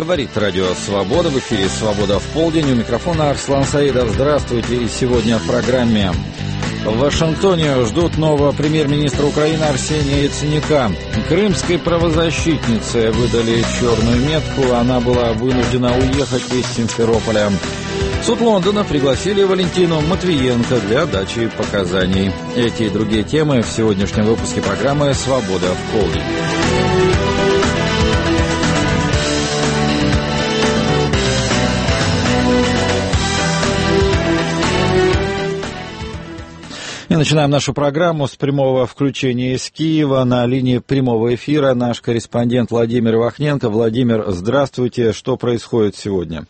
Говорит Радио Свобода. В эфире «Свобода в полдень». У микрофона Арслан Саидов. Здравствуйте. И сегодня в программе. В Вашингтоне ждут нового премьер-министра Украины Арсения Яценюка. Крымской правозащитнице выдали черную метку. Она была вынуждена уехать из Симферополя. Суд Лондона пригласили Валентину Матвиенко для дачи показаний. Эти и другие темы в сегодняшнем выпуске программы «Свобода в полдень». И начинаем нашу программу с прямого включения из Киева. На линии прямого эфира наш корреспондент Владимир Вахненко. Владимир, здравствуйте. Что происходит сегодня?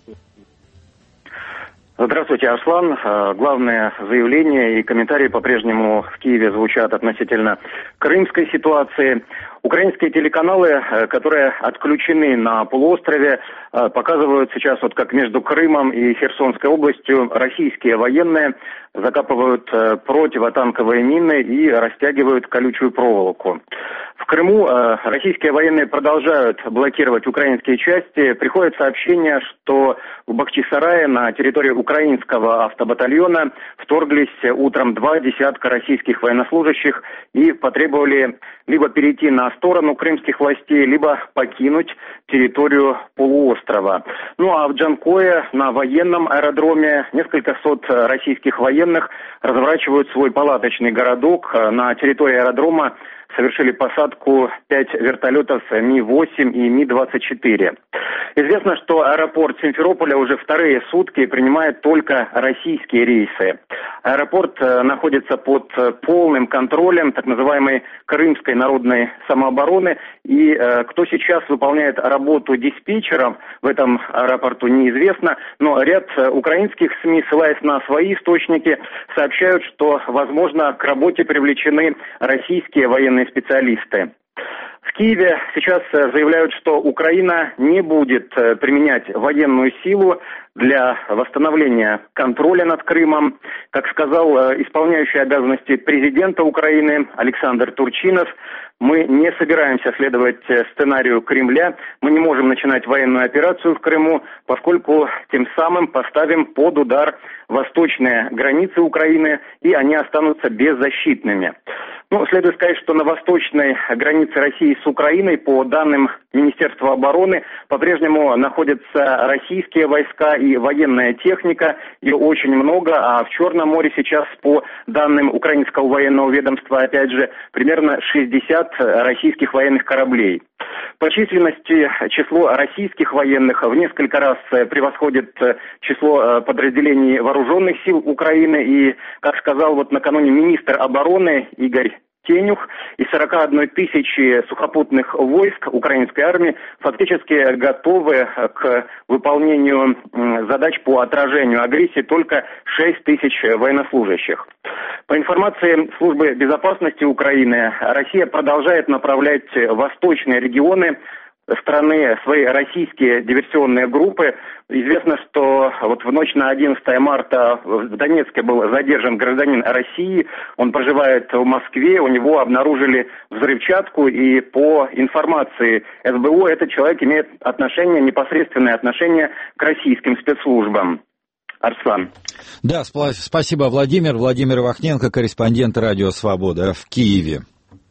Здравствуйте, Арслан. Главные заявления и комментарии по-прежнему в Киеве звучат относительно крымской ситуации. Украинские телеканалы, которые отключены на полуострове, показывают сейчас, вот как между Крымом и Херсонской областью, российские военные закапывают противотанковые мины и растягивают колючую проволоку. В Крыму российские военные продолжают блокировать украинские части. Приходят сообщения, что в Бахчисарае на территории украинского автобатальона вторглись утром 2 десятка российских военнослужащих и потребовали либо перейти на сторону крымских властей, либо покинуть территорию полуострова. Ну а в Джанкое на военном аэродроме несколько сот российских военных разворачивают свой палаточный городок. На территории аэродрома совершили посадку 5 вертолетов Ми-8 и Ми-24. Известно, что аэропорт Симферополя уже вторые сутки принимает только российские рейсы. Аэропорт находится под полным контролем так называемой Крымской народной самообороны. И кто сейчас выполняет работу диспетчером в этом аэропорту, неизвестно. Но ряд украинских СМИ, ссылаясь на свои источники, сообщают, что, возможно, к работе привлечены российские военные специалисты. В Киеве сейчас заявляют, что Украина не будет применять военную силу для восстановления контроля над Крымом. Как сказал исполняющий обязанности президента Украины Александр Турчинов, мы не собираемся следовать сценарию Кремля, мы не можем начинать военную операцию в Крыму, поскольку тем самым поставим под удар восточные границы Украины, и они останутся беззащитными. Ну, следует сказать, что на восточной границе России с Украиной, по данным Министерства обороны, по-прежнему находятся российские войска и военная техника. Ее очень много, а в Черном море сейчас, по данным украинского военного ведомства, опять же, примерно 60 российских военных кораблей. По численности число российских военных в несколько раз превосходит число подразделений вооруженных сил Украины. И, как сказал вот накануне министр обороны Игорь Тенюх, из 41 тысячи сухопутных войск украинской армии фактически готовы к выполнению задач по отражению агрессии только 6 тысяч военнослужащих. По информации Службы безопасности Украины, Россия продолжает направлять в восточные регионы страны свои российские диверсионные группы. Известно, что вот в ночь на 11 марта в Донецке был задержан гражданин России. Он проживает в Москве, у него обнаружили взрывчатку, и по информации СБУ этот человек имеет непосредственное отношение к российским спецслужбам. Арслан. Да, спасибо, Владимир. Владимир Вахненко, корреспондент Радио Свобода в Киеве.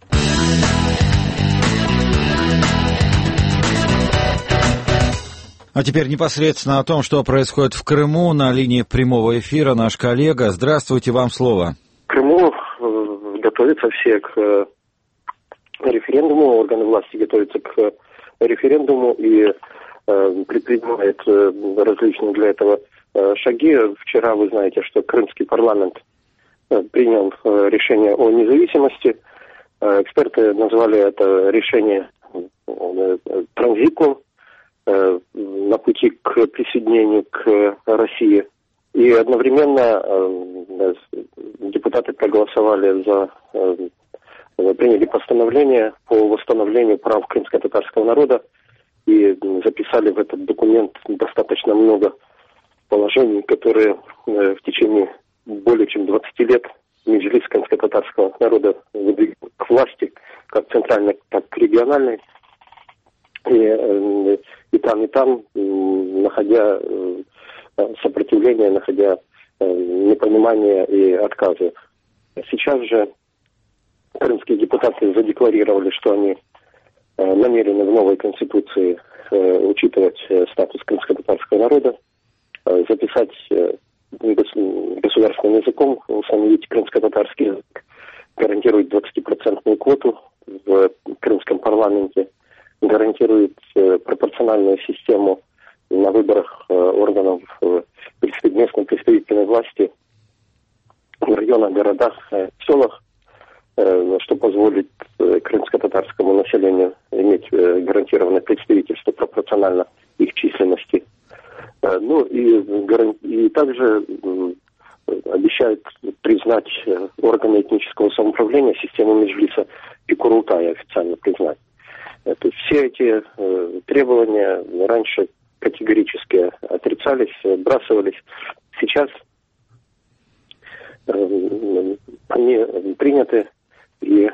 А теперь непосредственно о том, что происходит в Крыму. На линии прямого эфира наш коллега. Здравствуйте, вам слово. В Крыму готовятся все к референдуму, органы власти готовятся к референдуму и предпринимают различные для этого шаги. Вчера вы знаете, что крымский парламент принял решение о независимости. Эксперты назвали это решение транзитным на пути к присоединению к России. И одновременно депутаты проголосовали приняли постановление по восстановлению прав крымско-татарского народа и записали в этот документ достаточно много положений, которые в течение более чем 20 лет Меджлис крымско-татарского народа выдвигал к власти, как центральной, так и региональной. И там, находя сопротивление, находя непонимание и отказы. Сейчас же крымские депутаты задекларировали, что они намерены в новой конституции учитывать статус крымско-татарского народа, записать государственным языком, установить крымско-татарский язык, гарантирует 20% квоту в крымском парламенте, гарантирует пропорциональную систему на выборах органов местной представительной власти в районах, городах, селах, что позволит крымско-татарскому населению иметь гарантированное представительство пропорционально их численности. Ну и также обещают признать органы этнического самоуправления, систему Меджлиса и Курултая официально признать. То есть все эти требования раньше категорически отрицались, отбрасывались. Сейчас они приняты и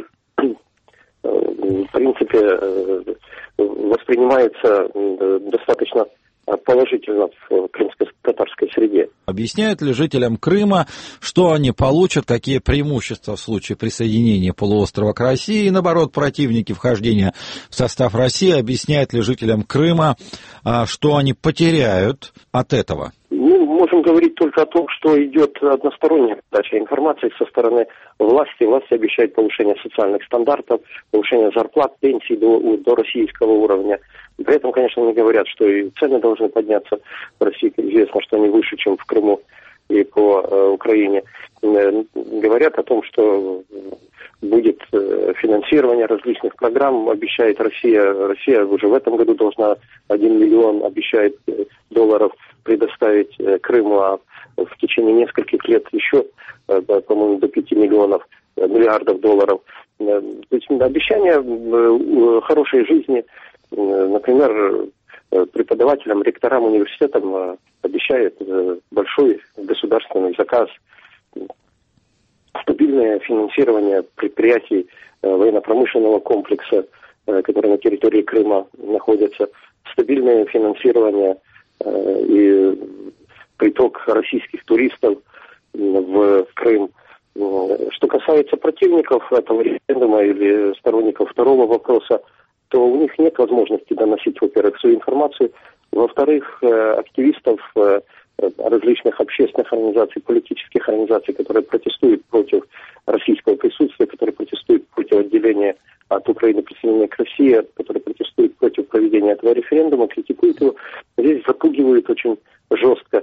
в принципе воспринимаются достаточно положительно в крымско-татарской среде. Объясняют ли жителям Крыма, что они получат, какие преимущества в случае присоединения полуострова к России, и наоборот, противники вхождения в состав России, объясняют ли жителям Крыма, что они потеряют от этого? Мы можем говорить только о том, что идет односторонняя подача информации со стороны власти. Власти обещают повышение социальных стандартов, повышение зарплат, пенсий до российского уровня. При этом, конечно, не говорят, что и цены должны подняться в России. Известно, что они выше, чем в Крыму и по Украине. Говорят о том, что будет финансирование различных программ, обещает Россия. Россия уже в этом году должна 1 миллион, обещает долларов предоставить Крыму, а в течение нескольких лет еще, по-моему, до 5 миллиардов долларов. То есть обещания хорошей жизни, например, преподавателям, ректорам, университетам обещают большой государственный заказ, стабильное финансирование предприятий военно-промышленного комплекса, которые на территории Крыма находятся, стабильное финансирование и приток российских туристов в Крым. Что касается противников этого референдума или сторонников второго вопроса, то у них нет возможности доносить, во-первых, свою информацию, во-вторых, активистов различных общественных организаций, политических организаций, которые протестуют против российского присутствия, которые протестуют против отделения от Украины присоединения к России, которые протестуют против проведения этого референдума, критикуют его. Здесь запугивают очень жестко,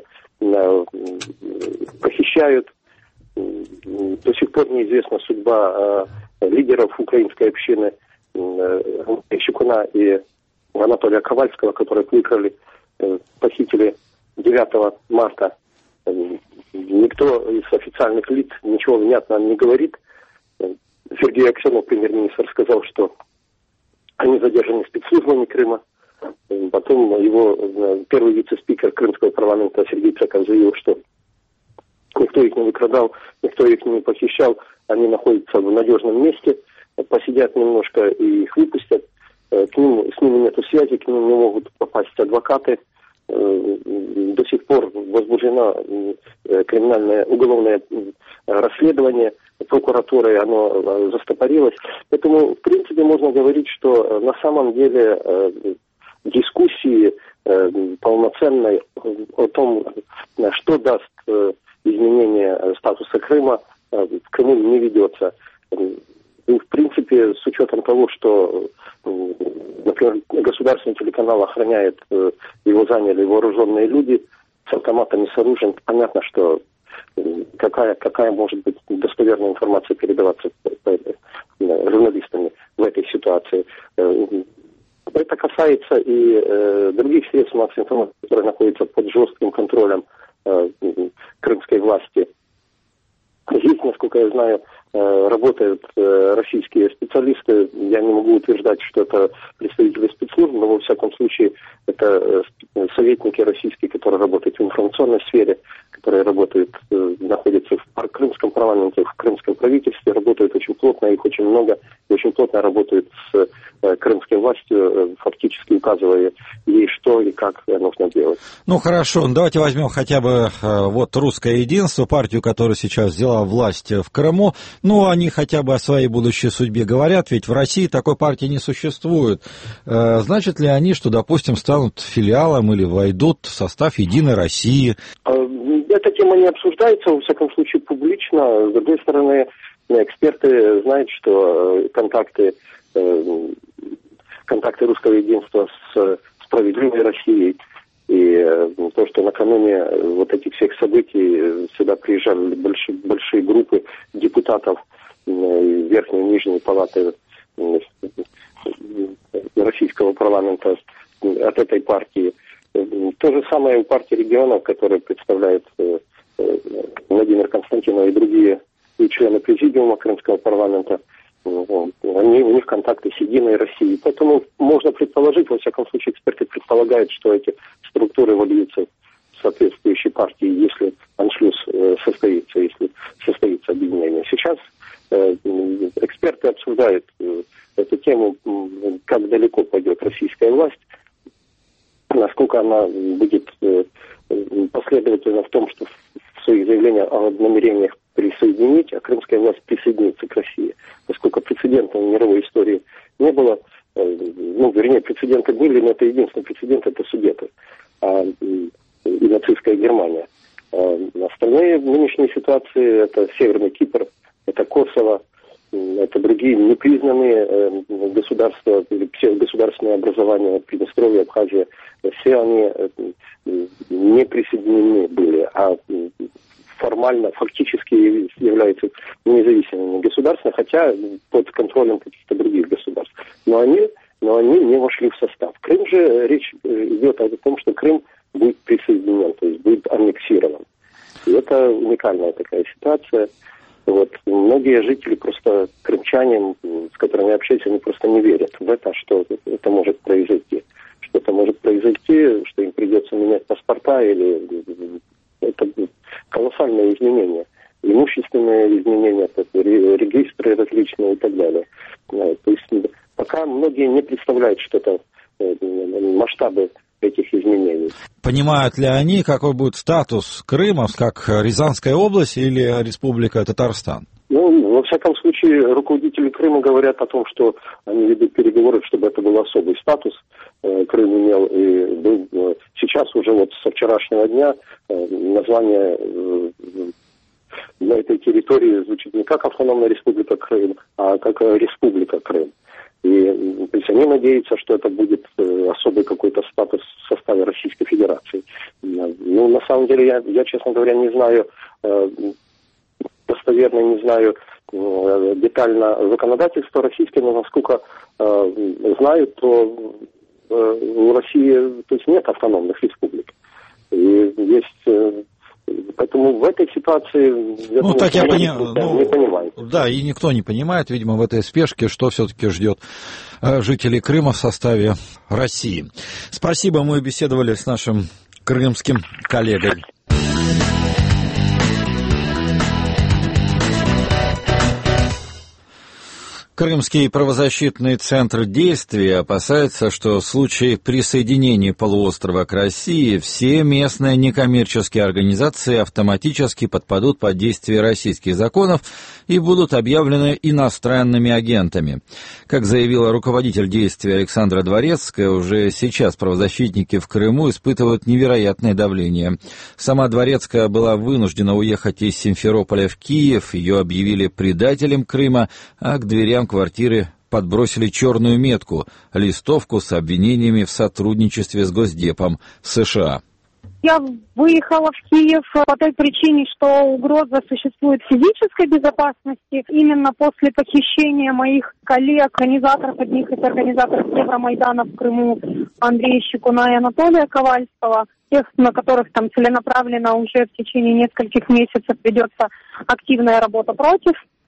похищают. До сих пор неизвестна судьба лидеров украинской общины Щекуна и Анатолия Ковальского, которых выкрали, похитили 9 марта. Никто из официальных лиц ничего внятно не говорит. Сергей Аксенов, премьер-министр, сказал, что они задержаны спецслужбами Крыма. Потом его первый вице-спикер Крымского парламента Сергей Цеков заявил, что никто их не выкрадал, никто их не похищал, они находятся в надежном месте, посидят немножко и их выпустят. С ними нет связи, к ним не могут попасть адвокаты. До сих пор возбуждено криминальное уголовное расследование прокуратурой, оно застопорилось. Поэтому, в принципе, можно говорить, что на самом деле дискуссии полноценной о том, что даст изменение статуса Крыма, в Крыму не ведется. И, в принципе, с учетом того, что, например, государственный телеканал охраняет, его заняли вооруженные люди с автоматами, с оружием, понятно, что какая может быть достоверная информация передаваться журналистами в этой ситуации. Это касается и других средств массовой информации, которые находятся под жестким контролем крымской власти. Здесь, насколько я знаю, работают российские специалисты. Я не могу утверждать, что это представители спецслужб, но во всяком случае это советники российские, которые работают в информационной сфере, которые работают, находятся в крымском парламенте, в крымском правительстве, работают очень плотно, их очень много, и очень плотно работают с крымской властью, фактически указывая ей, что и как нужно делать. Ну хорошо, давайте возьмем хотя бы вот Русское единство, партию, которая сейчас взяла власть в Крыму. Ну, они хотя бы о своей будущей судьбе говорят, ведь в России такой партии не существует. Значит ли они, что, допустим, станут филиалом или войдут в состав Единой России? Эта тема не обсуждается, во всяком случае, публично. С другой стороны, эксперты знают, что контакты Русского единства с справедливой Россией и то, что накануне вот этих всех событий сюда приезжали большие группы депутатов Верхней и Нижней палаты российского парламента от этой партии. То же самое у партии регионов, которые представляют Владимир Константинов и другие и члены президиума Крымского парламента. У них контакты с Единой Россией. Поэтому можно предположить, во всяком случае эксперты предполагают, что эти структуры вольются в соответствующей партии, если аншлюз состоится, если состоится объединение. Сейчас эксперты обсуждают эту тему, как далеко пойдет российская власть, насколько она будет последовательна в том, что в своих заявлениях о намерениях присоединить, а крымская власть присоединится к России. Поскольку прецедентов в мировой истории не было, прецеденты были, но это единственный прецедент, это Судеты и нацистская Германия. Остальные нынешние ситуации, это Северный Кипр, это Косово, это другие непризнанные государства или псевдогосударственные образования, Приднестровье, Абхазия, все они не присоединены были, а формально, фактически являются независимыми государствами, хотя под контролем каких-то других государств. Но они не вошли в состав. Крым же, речь идет о том, что Крым будет присоединен, то есть будет аннексирован. И это уникальная такая ситуация. Вот. Многие жители, просто крымчане, с которыми я общаюсь, они просто не верят в это, что это может произойти. Что-то может произойти, что им придется менять паспорта, или это колоссальные изменения. Имущественные изменения, регистры различные и так далее. То есть пока многие не представляют что-то, масштабы этих изменений. Понимают ли они, какой будет статус Крыма, как Рязанская область или Республика Татарстан? Во всяком случае, руководители Крыма говорят о том, что они ведут переговоры, чтобы это был особый статус. Крым имел и был сейчас уже вот со вчерашнего дня название на этой территории звучит не как Автономная Республика Крым, а как Республика Крым. И то есть они надеются, что это будет особый какой-то статус в составе Российской Федерации. На самом деле, я, честно говоря, не знаю, достоверно не знаю детально законодательство российское, но насколько знаю, то у России то есть нет автономных республик. И есть... Поэтому в этой ситуации не понимаю. Да, и никто не понимает, видимо, в этой спешке, что все-таки ждет жителей Крыма в составе России. Спасибо, мы беседовали с нашим крымским коллегой. Крымский правозащитный центр действия опасается, что в случае присоединения полуострова к России все местные некоммерческие организации автоматически подпадут под действие российских законов и будут объявлены иностранными агентами. Как заявила руководитель действия Александра Дворецкая, уже сейчас правозащитники в Крыму испытывают невероятное давление. Сама Дворецкая была вынуждена уехать из Симферополя в Киев, ее объявили предателем Крыма, а к дверям квартиры подбросили черную метку, листовку с обвинениями в сотрудничестве с Госдепом США. Я выехала в Киев по той причине, что угроза существует физической безопасности. Именно после похищения моих коллег, организаторов, одних из организаторов Евромайдана в Крыму, Андрея Щекуна и Анатолия Ковальского, тех, на которых там целенаправленно уже в течение нескольких месяцев ведется активная работа против.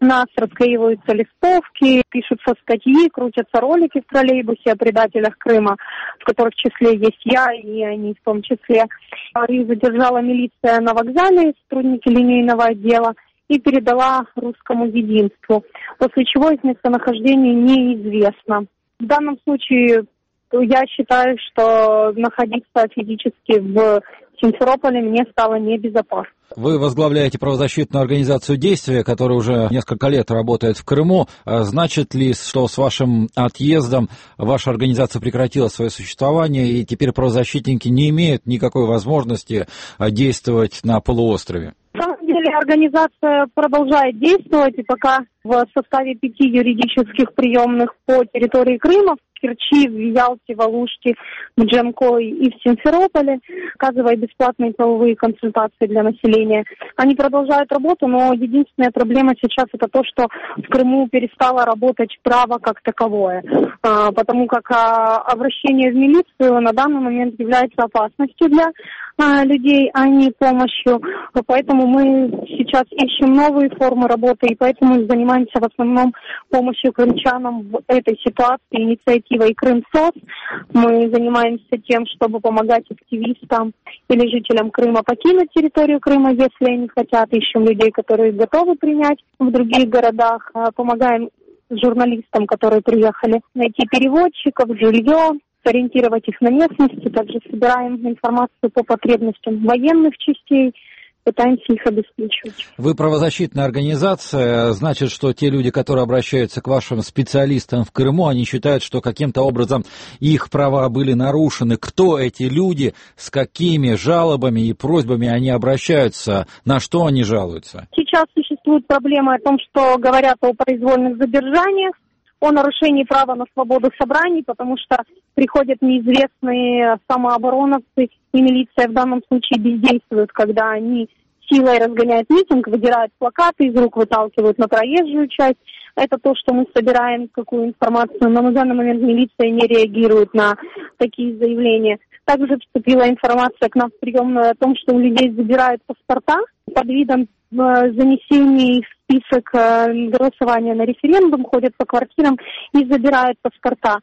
нас расклеиваются листовки, пишутся статьи, крутятся ролики в троллейбусе о предателях Крыма, в которых в числе есть я и они в том числе. Их задержала милиция на вокзале, сотрудники линейного отдела, и передала русскому единству, после чего их местонахождение неизвестно. В данном случае я считаю, что находиться физически в Симферополе мне стало небезопасно. Вы возглавляете правозащитную организацию «Действие», которая уже несколько лет работает в Крыму. Значит ли, что с вашим отъездом ваша организация прекратила свое существование, и теперь правозащитники не имеют никакой возможности действовать на полуострове? На самом деле организация продолжает действовать, и пока в составе 5 юридических приемных по территории Крыма, в Керчи, в Ялте, в Алуште, в Джанкое и в Симферополе, оказывая бесплатные правовые консультации для населения. Они продолжают работу, но единственная проблема сейчас это то, что в Крыму перестало работать право как таковое, потому как обращение в милицию на данный момент является опасностью для людей, а не помощью. Поэтому мы сейчас ищем новые формы работы, и поэтому занимаемся в основном помощью крымчанам в этой ситуации инициативой «Крымсос». Мы занимаемся тем, чтобы помогать активистам или жителям Крыма покинуть территорию Крыма, если они хотят. Ищем людей, которые готовы принять в других городах. Помогаем журналистам, которые приехали, найти переводчиков, жилье, сориентировать их на местности. Также собираем информацию по потребностям военных частей, пытаемся их обеспечивать. Вы правозащитная организация, значит, что те люди, которые обращаются к вашим специалистам в Крыму, они считают, что каким-то образом их права были нарушены. Кто эти люди, с какими жалобами и просьбами они обращаются, на что они жалуются? Сейчас существует проблема о том, что говорят о произвольных задержаниях, о нарушении права на свободу собраний, потому что приходят неизвестные самообороновцы, и милиция в данном случае бездействует, когда они силой разгоняют митинг, выдирают плакаты из рук, выталкивают на проезжую часть. Это то, что мы собираем, какую информацию, но на данный момент милиция не реагирует на такие заявления. Также поступила информация к нам в приемную о том, что у людей забирают паспорта под видом занесения их в список голосования на референдум, ходят по квартирам и забирают паспорта.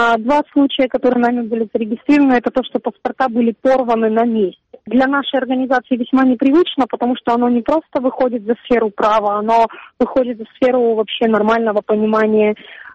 2 случая, которые нами были зарегистрированы, это то, что паспорта были порваны на месте. Для нашей организации весьма непривычно, потому что оно не просто выходит за сферу права, оно выходит за сферу вообще нормального понимания,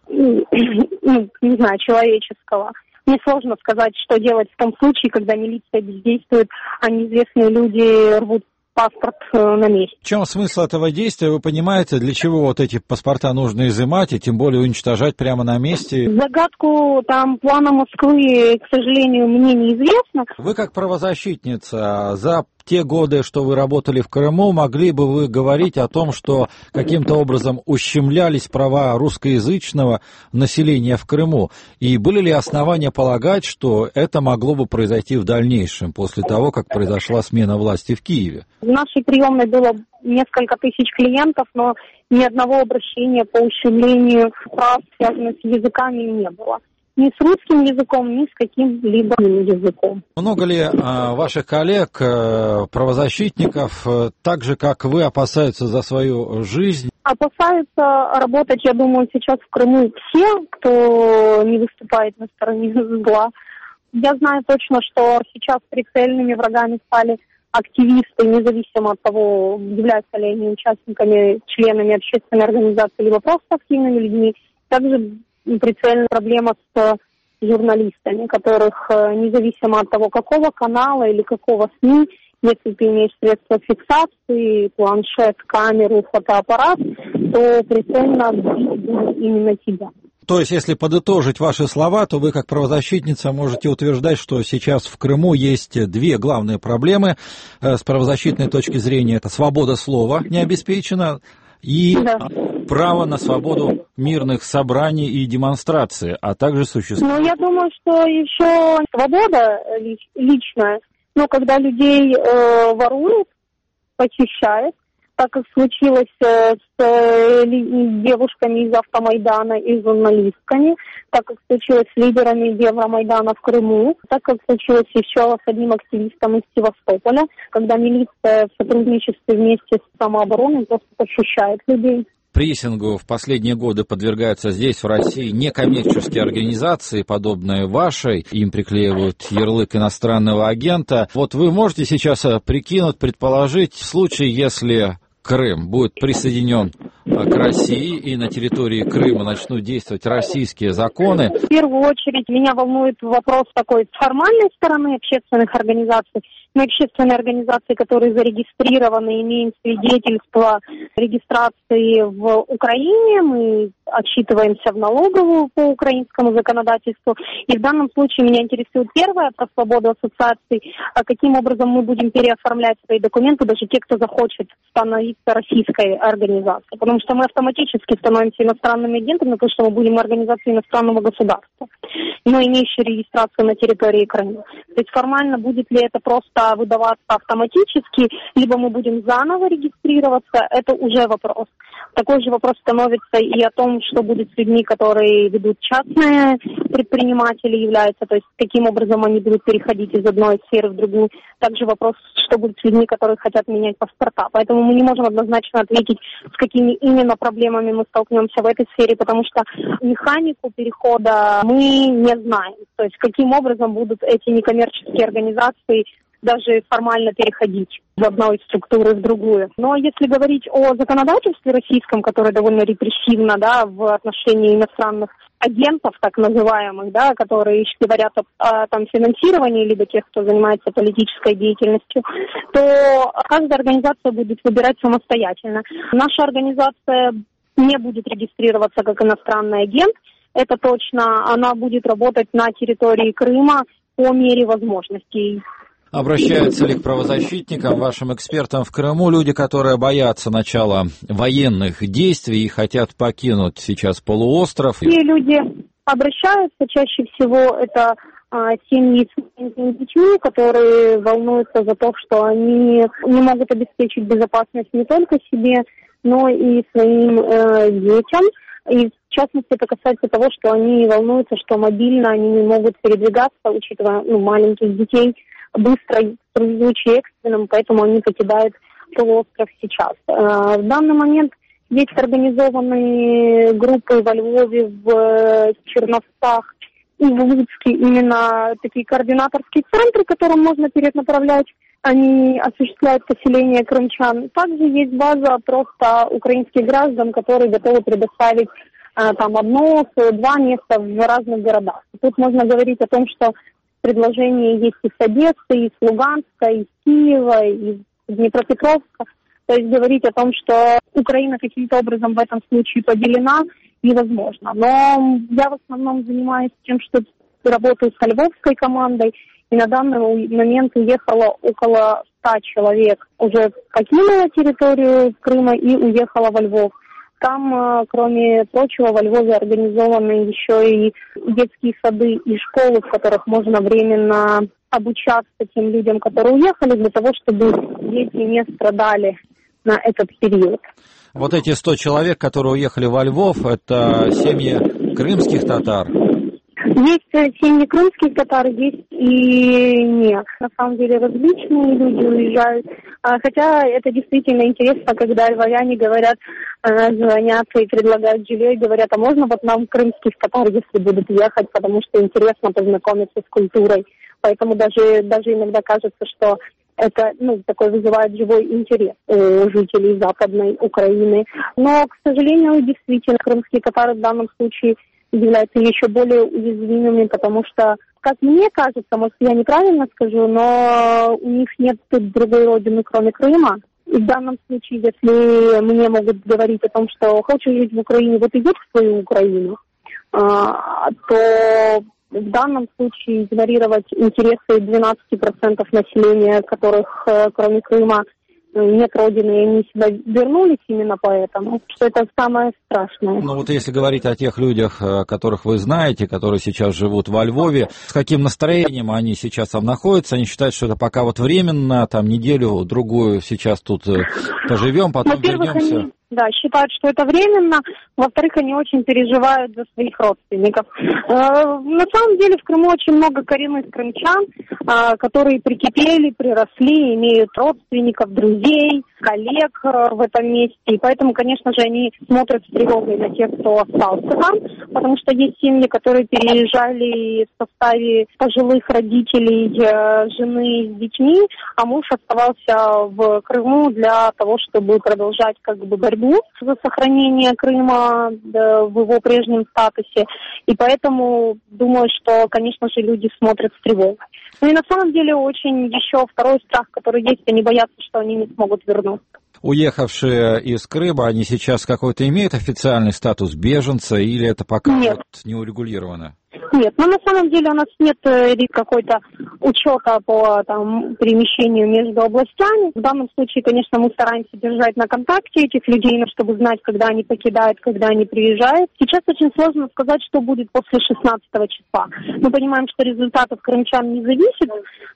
не знаю, человеческого. Мне сложно сказать, что делать в том случае, когда милиция бездействует, а неизвестные люди рвут паспорт на месте. В чем смысл этого действия? Вы понимаете, для чего вот эти паспорта нужно изымать и тем более уничтожать прямо на месте? Загадку плана Москвы, к сожалению, мне неизвестно. Вы как правозащитница за те годы, что вы работали в Крыму, могли бы вы говорить о том, что каким-то образом ущемлялись права русскоязычного населения в Крыму? И были ли основания полагать, что это могло бы произойти в дальнейшем, после того, как произошла смена власти в Киеве? В нашей приемной было несколько тысяч клиентов, но ни одного обращения по ущемлению прав, связанных с языками, не было. Ни с русским языком, ни с каким-либо языком. Много ли ваших коллег, правозащитников, так же, как вы, опасаются за свою жизнь? Опасаются работать, я думаю, сейчас в Крыму все, кто не выступает на стороне зла. Я знаю точно, что сейчас прицельными врагами стали активисты, независимо от того, являются ли они участниками, членами общественной организации, либо просто активными людьми. Также прицельная проблема с журналистами, которых независимо от того, какого канала или какого СМИ, если ты имеешь средства фиксации, планшет, камеру, фотоаппарат, то прицельно бить будут именно тебя. То есть, если подытожить ваши слова, то вы, как правозащитница, можете утверждать, что сейчас в Крыму есть 2 главные проблемы с правозащитной точки зрения. Это свобода слова не обеспечена и право на свободу мирных собраний и демонстраций, а также существует... Ну, я думаю, что еще свобода личная, но когда людей воруют, похищают, так как случилось с девушками из Автомайдана и журналистками, так как случилось с лидерами Евромайдана в Крыму, так как случилось еще с одним активистом из Севастополя, когда милиция в сотрудничестве вместе с самообороной просто похищает людей. прессингу в последние годы подвергаются здесь, в России, некоммерческие организации, подобные вашей. Им приклеивают ярлык иностранного агента. Вот вы можете сейчас прикинуть, предположить, в случае, если Крым будет присоединен к России и на территории Крыма начнут действовать российские законы. В первую очередь меня волнует вопрос такой с формальной стороны общественных организаций. Мы общественные организации, которые зарегистрированы, имеем свидетельство регистрации в Украине, мы отчитываемся в налоговую по украинскому законодательству. И в данном случае меня интересует первое, про свободу ассоциаций, каким образом мы будем переоформлять свои документы, даже те, кто захочет становиться российской организацией. Потому что мы автоматически становимся иностранными агентами, потому что мы будем организацией иностранного государства, но имеющей регистрацию на территории Крыма. То есть формально будет ли это просто выдаваться автоматически, либо мы будем заново регистрироваться, это уже вопрос. Такой же вопрос становится и о том, что будет с людьми, которые ведут частные предприниматели, являются, то есть каким образом они будут переходить из одной сферы в другую. Также вопрос, что будет с людьми, которые хотят менять паспорта. Поэтому мы не можем однозначно ответить, с какими именно проблемами мы столкнемся в этой сфере, потому что механику перехода мы не знаем. То есть каким образом будут эти некоммерческие организации даже формально переходить из одной структуры в другую. Но если говорить о законодательстве российском, которое довольно репрессивно, да, в отношении иностранных агентов, так называемых, да, которые говорят о там, финансировании, либо тех, кто занимается политической деятельностью, то каждая организация будет выбирать самостоятельно. Наша организация не будет регистрироваться как иностранный агент, это точно, она будет работать на территории Крыма по мере возможностей. Обращаются ли к правозащитникам, вашим экспертам в Крыму люди, которые боятся начала военных действий и хотят покинуть сейчас полуостров? Все люди обращаются, чаще всего это семьи с маленькими детьми, которые волнуются за то, что они не могут обеспечить безопасность не только себе, но и своим детям. И в частности это касается того, что они волнуются, что мобильно они не могут передвигаться, учитывая маленьких детей, быстро, в случае экстренном, поэтому они покидают полуостров сейчас. В данный момент есть организованные группы во Львове, в Черновцах и в Луцке, именно такие координаторские центры, к которым можно перенаправлять. Они осуществляют поселение крымчан. Также есть база просто украинских граждан, которые готовы предоставить там 1-2 места в разных городах. Тут можно говорить о том, что предложения есть и с Одессы, и с Луганска, и с Киева, и с Днепропетровска. То есть говорить о том, что Украина каким-то образом в этом случае поделена, невозможно. Но я в основном занимаюсь тем, что работаю с львовской командой, и на данный момент уехало около 100 человек. Уже покинула территорию Крыма и уехала во Львов. Там, кроме прочего, во Львове организованы еще и детские сады и школы, в которых можно временно обучаться тем людям, которые уехали, для того, чтобы дети не страдали на этот период. Вот эти 100 человек, которые уехали во Львов, это семьи крымских татар? Есть семьи крымских татар, есть и нет. На самом деле различные люди уезжают. Хотя это действительно интересно, когда львовяне говорят, звонят и предлагают жилье, и говорят, а можно вот нам крымских татар, если будут ехать, потому что интересно познакомиться с культурой. Поэтому даже иногда кажется, что это такой вызывает живой интерес у жителей Западной Украины. Но, к сожалению, действительно, крымские татары в данном случае являются еще более уязвимыми, потому что, как мне кажется, может, я неправильно скажу, но у них нет тут другой родины, кроме Крыма. И в данном случае, если мне могут говорить о том, что хочешь жить в Украине, вот иди в свою Украину, то в данном случае игнорировать интересы 12% населения, которых, кроме Крыма, нет родины, и они сюда вернулись именно поэтому, что это самое страшное. Ну вот если говорить о тех людях, которых вы знаете, которые сейчас живут во Львове, с каким настроением они сейчас там находятся? Они считают, что это пока вот временно, там неделю-другую сейчас тут поживем, потом вернемся? Да, считают, что это временно. Во-вторых, они очень переживают за своих родственников. На самом деле в Крыму очень много коренных крымчан, которые прикипели, приросли, имеют родственников, друзей, коллег в этом месте. И поэтому, конечно же, они смотрят с тревогой на тех, кто остался там, потому что есть семьи, которые переезжали в составе пожилых родителей, жены с детьми, а муж оставался в Крыму для того, чтобы продолжать борьбу за сохранение Крыма в его прежнем статусе. И поэтому думаю, что, конечно же, люди смотрят с тревогой. Ну и на самом деле очень еще второй страх, который есть, они боятся, что они не смогут вернуться. Уехавшие из Крыма, они сейчас какой-то имеют официальный статус беженца или это пока не урегулировано? Нет, но на самом деле у нас нет какой-то учета по перемещению между областями. В данном случае, конечно, мы стараемся держать на контакте этих людей, чтобы знать, когда они покидают, когда они приезжают. Сейчас очень сложно сказать, что будет после 16 числа. Мы понимаем, что результатов крымчан не зависит.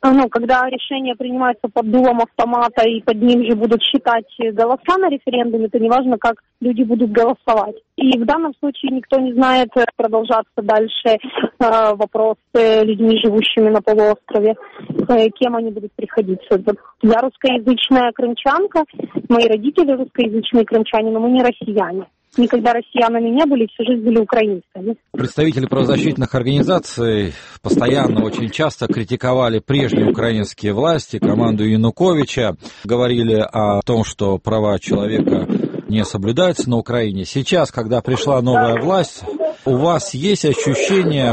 Когда решение принимается под дулом автомата и под ним же будут считать голоса на референдуме, то неважно, как люди будут голосовать. И в данном случае никто не знает, продолжаться дальше вопрос с людьми, живущими на полуострове, кем они будут приходиться. Я русскоязычная крымчанка, мои родители русскоязычные крымчане, но мы не россияне. Никогда россиянами не были, всю жизнь были украинцами. Представители правозащитных организаций постоянно, очень часто критиковали прежние украинские власти, команду Януковича, говорили о том, что права человека не соблюдаются на Украине. Сейчас, когда пришла новая власть, у вас есть ощущение,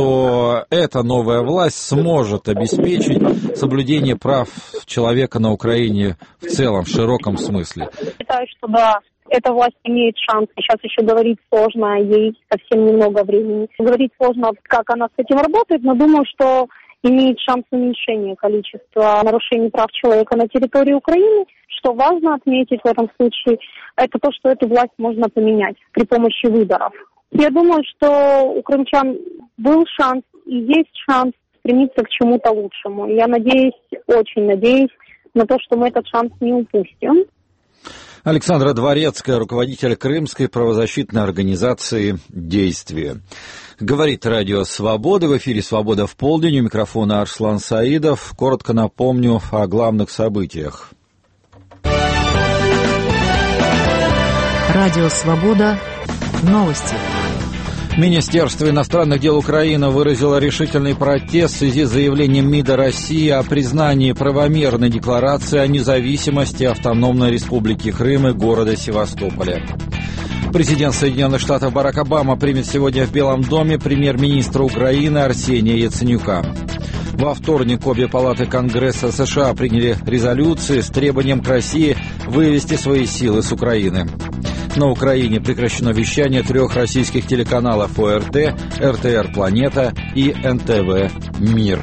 что эта новая власть сможет обеспечить соблюдение прав человека на Украине в целом, в широком смысле? Считаю, что да. Эта власть имеет шанс. Сейчас еще говорить сложно, ей совсем немного времени. Говорить сложно, как она с этим работает, но думаю, что имеет шанс уменьшения количества нарушений прав человека на территории Украины. Что важно отметить в этом случае, это то, что эту власть можно поменять при помощи выборов. Я думаю, что у крымчан был шанс и есть шанс стремиться к чему-то лучшему. Я надеюсь, очень надеюсь на то, что мы этот шанс не упустим. Александра Дворецкая, руководитель Крымской правозащитной организации «Действие». Говорит Радио Свобода. В эфире «Свобода в полдень». У микрофона Арслан Саидов. Коротко напомню о главных событиях. Радио Свобода. Новости. Министерство иностранных дел Украины выразило решительный протест в связи с заявлением МИДа России о признании правомерной декларации о независимости Автономной Республики Крым и города Севастополя. Президент Соединенных Штатов Барак Обама примет сегодня в Белом доме премьер-министра Украины Арсения Яценюка. Во вторник обе палаты Конгресса США приняли резолюции с требованием к России вывести свои силы с Украины. На Украине прекращено вещание 3 российских телеканалов ОРТ, РТР «Планета» и НТВ «Мир».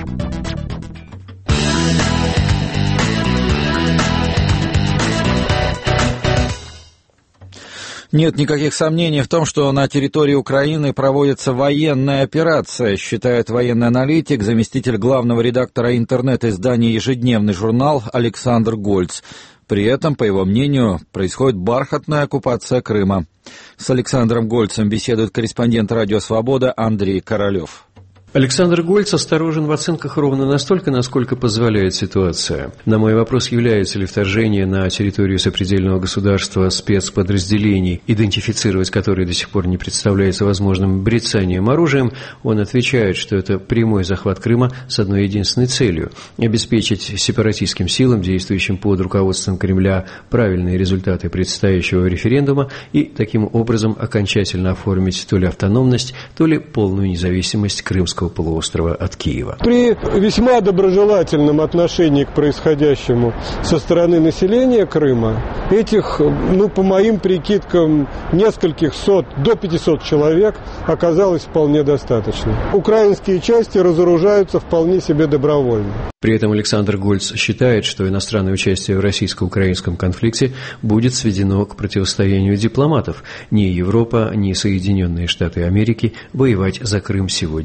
Нет никаких сомнений в том, что на территории Украины проводится военная операция, считает военный аналитик, заместитель главного редактора интернет-издания «Ежедневный журнал» Александр Гольц. При этом, по его мнению, происходит бархатная оккупация Крыма. С Александром Гольцем беседует корреспондент «Радио Свобода» Андрей Королев. Александр Гольц осторожен в оценках ровно настолько, насколько позволяет ситуация. На мой вопрос, является ли вторжение на территорию сопредельного государства спецподразделений, идентифицировать которые до сих пор не представляется возможным брецанием оружием, он отвечает, что это прямой захват Крыма с одной единственной целью – обеспечить сепаратистским силам, действующим под руководством Кремля, правильные результаты предстоящего референдума и таким образом окончательно оформить то ли автономность, то ли полную независимость Крымского полуострова от Киева. При весьма доброжелательном отношении к происходящему со стороны населения Крыма, этих, по моим прикидкам, нескольких сот до 500 человек оказалось вполне достаточно. Украинские части разоружаются вполне себе добровольно. При этом Александр Гольц считает, что иностранное участие в российско-украинском конфликте будет сведено к противостоянию дипломатов. Ни Европа, ни Соединенные Штаты Америки воевать за Крым сегодня не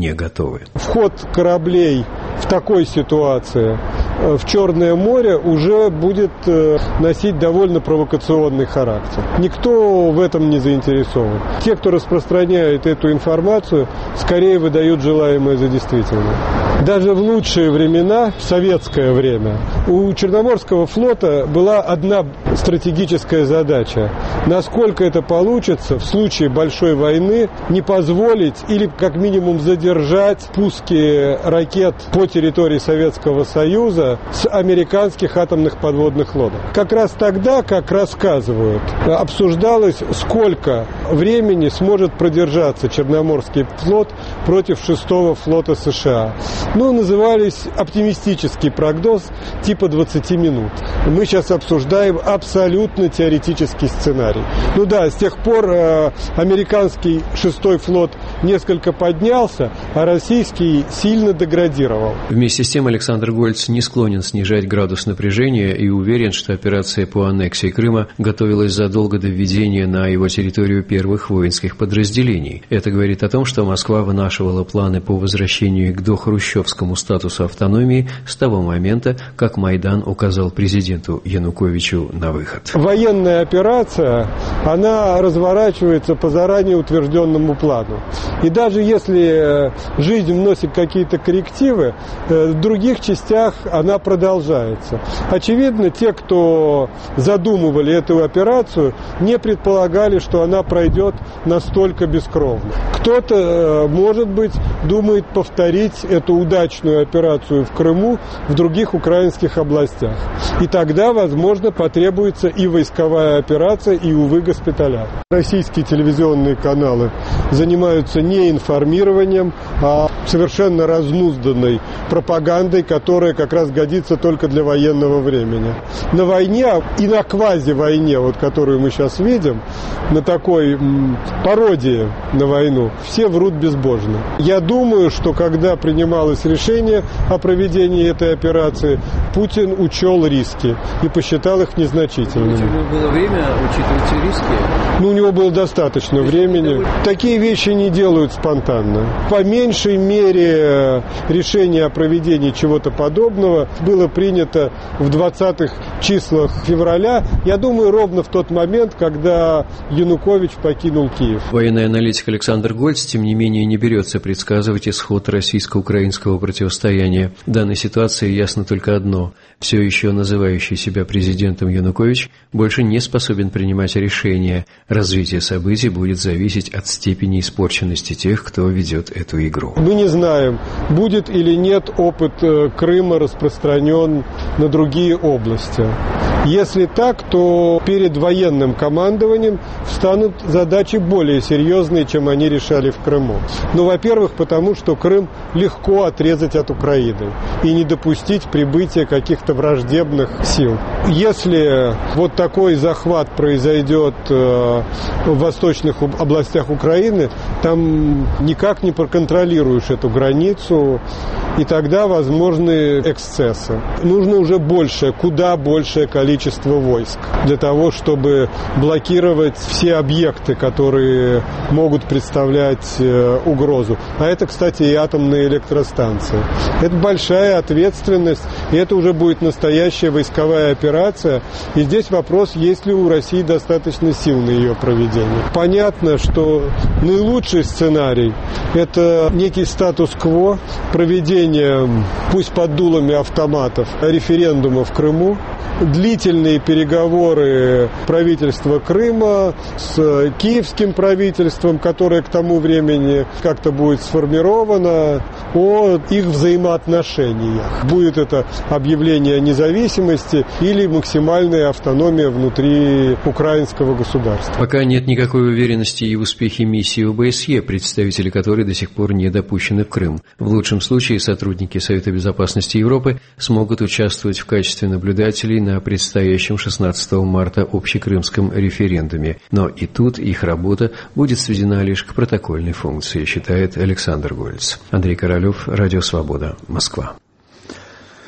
не готовы. Вход кораблей в такой ситуации в Черное море уже будет носить довольно провокационный характер. Никто в этом не заинтересован. Те, кто распространяет эту информацию, скорее выдают желаемое за действительное. Даже в лучшие времена, в советское время, у Черноморского флота была одна стратегическая задача. Насколько это получится в случае большой войны не позволить или как минимум задержать пуски ракет по территории Советского Союза с американских атомных подводных лодок. Как раз тогда, как рассказывают, обсуждалось, сколько времени сможет продержаться Черноморский флот против 6-го флота США. Назывались оптимистический прогноз типа 20 минут. Мы сейчас обсуждаем абсолютно теоретический сценарий. С тех пор американский 6-й флот несколько поднялся, а российский сильно деградировал. Вместе с тем Александр Гольц не склонен снижать градус напряжения и уверен, что операция по аннексии Крыма готовилась задолго до введения на его территорию первых воинских подразделений. Это говорит о том, что Москва вынашивала планы по возвращению к дохрущевскому статусу автономии с того момента, как Майдан указал президенту Януковичу на выход. Военная операция, она разворачивается по заранее утвержденному плану. И даже если жизнь вносит какие-то коррективы, в других частях она продолжается. Очевидно, те, кто задумывали эту операцию, не предполагали, что она пройдет настолько бескровно. Кто-то, может быть, думает повторить эту удачную операцию в Крыму в других украинских областях. И тогда, возможно, потребуется и войсковая операция, и, увы, госпиталя. Российские телевизионные каналы занимаются не информированием, а совершенно разнузданной пропагандой, которая как раз годится только для военного времени. На войне и на квази-войне, которую мы сейчас видим, на такой пародии на войну, все врут безбожно. Я думаю, что когда принималось решение о проведении этой операции, Путин учел риски и посчитал их незначительными. У него было время учитывать риски? У него было достаточно времени. Такие вещи не делают спонтанно. По меньшей мере решение о проведении чего-то подобного было принято в 20-х числах февраля. Я думаю, ровно в тот момент, когда Янукович покинул Киев. Военный аналитик Александр Гольц, тем не менее, не берется предсказывать исход российско-украинского противостояния. В данной ситуации ясно только одно. Все еще называющий себя президентом Янукович больше не способен принимать решения. Развитие событий будет зависеть от степени испорченности тех, кто ведет эту игру. Мы не знаем, будет или нет опыт Крыма распространен на другие области. Если так, то перед военным командованием встанут задачи более серьезные, чем они решали в Крыму. Во-первых, потому что Крым легко отрезать от Украины и не допустить прибытия каких-то враждебных сил. Если такой захват произойдет в восточных областях Украины, там никак не проконтролируешь эту границу, и тогда возможны эксцессы. Нужно уже куда большее количество войск для того, чтобы блокировать все объекты, которые могут представлять угрозу. А это, кстати, и атомные электростанции. Это большая ответственность, и это уже будет настоящая войсковая операция. И здесь вопрос, есть ли у России достаточно сил на ее проведение. Понятно, что наилучший сценарий – это некий статус-кво, проведение, пусть под дулами автоматов, референдума в Крыму, длительные переговоры правительства Крыма с киевским правительством, которое к тому времени как-то будет сформировано, о их взаимоотношениях. Будет это объявление о независимости или максимальная автономия внутри украинского государства. Пока нет никакой уверенности и в успехе миссии ОБСЕ, представители которой до сих пор не допущены в Крым. В лучшем случае сотрудники Совета безопасности Европы смогут участвовать в качестве наблюдателей на предстоящем 16 марта общекрымском референдуме. Но и тут их работа будет сведена лишь к протокольной функции, считает Александр Гольц. Андрей Королев, Радио Свобода, Москва.